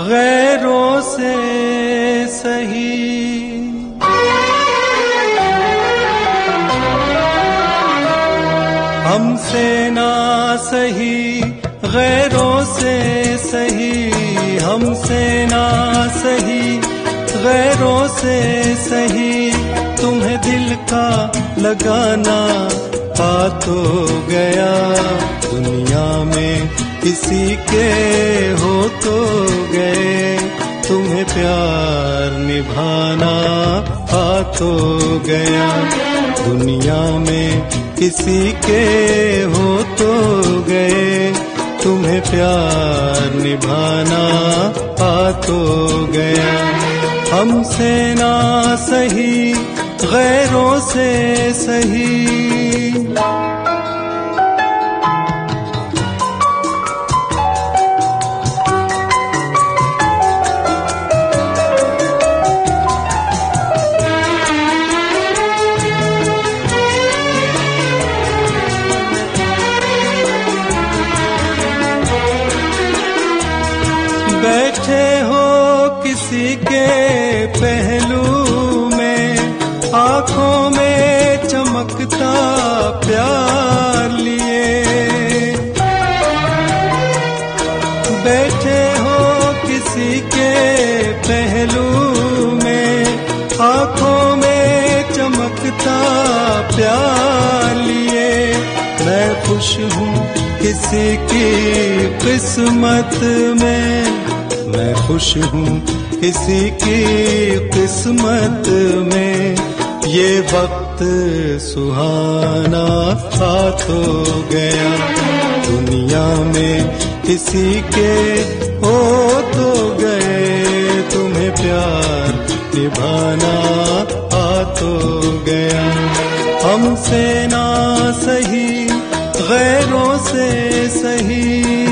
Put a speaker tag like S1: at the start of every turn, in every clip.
S1: गैरों से सही। हमसे ना सही गैरों से सही, हमसे ना सही गैरों से सही, तुम्हें दिल का लगाना आ तो गया। दुनिया में किसी के हो तो गए, तुम्हें प्यार निभाना आ तो गया। दुनिया में किसी के हो तो गए, तुम्हें प्यार निभाना आ तो गया। हमसे ना सही गैरों से सही। बैठे हो किसी के पहलू में, आंखों में चमकता प्यार लिए। बैठे हो किसी के पहलू में, आंखों में चमकता प्यार लिए। मैं खुश हूँ किसी की किस्मत में, मैं खुश हूँ किसी की किस्मत में। ये वक्त सुहाना आ तो गया। दुनिया में किसी के हो तो गए, तुम्हें प्यार निभाना आ तो गया। हमसे ना सही गैरों से सही।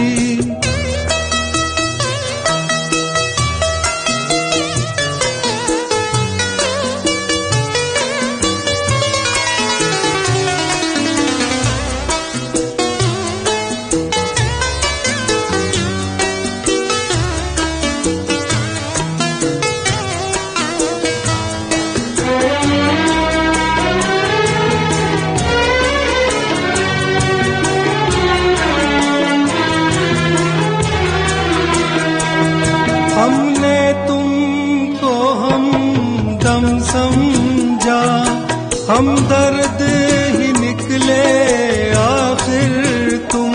S1: हमने तुमको हमदम समझा, हमदर्द ही निकले आखिर तुम।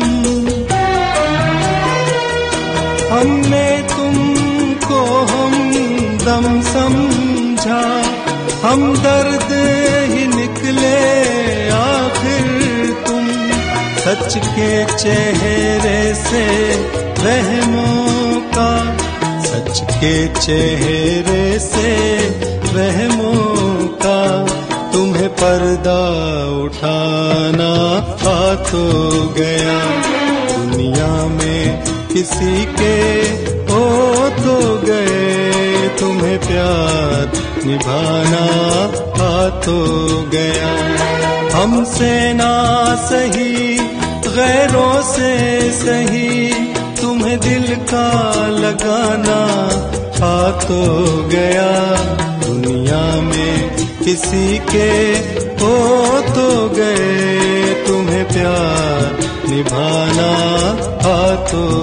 S1: हमने तुमको हमदम समझा, हमदर्द ही निकले आखिर तुम। सच के चेहरे से रहमों का, सच के चेहरे से रहमों का, तुम्हें पर्दा उठाना आ तो गया। दुनिया में किसी के हो तो गए, तुम्हें प्यार निभाना आ तो गया। हमसे ना सही गैरों से सही, तुम्हें दिल का लगाना आ तो गया। दुनिया में किसी के हो तो गए, तुम्हें प्यार निभाना आ तो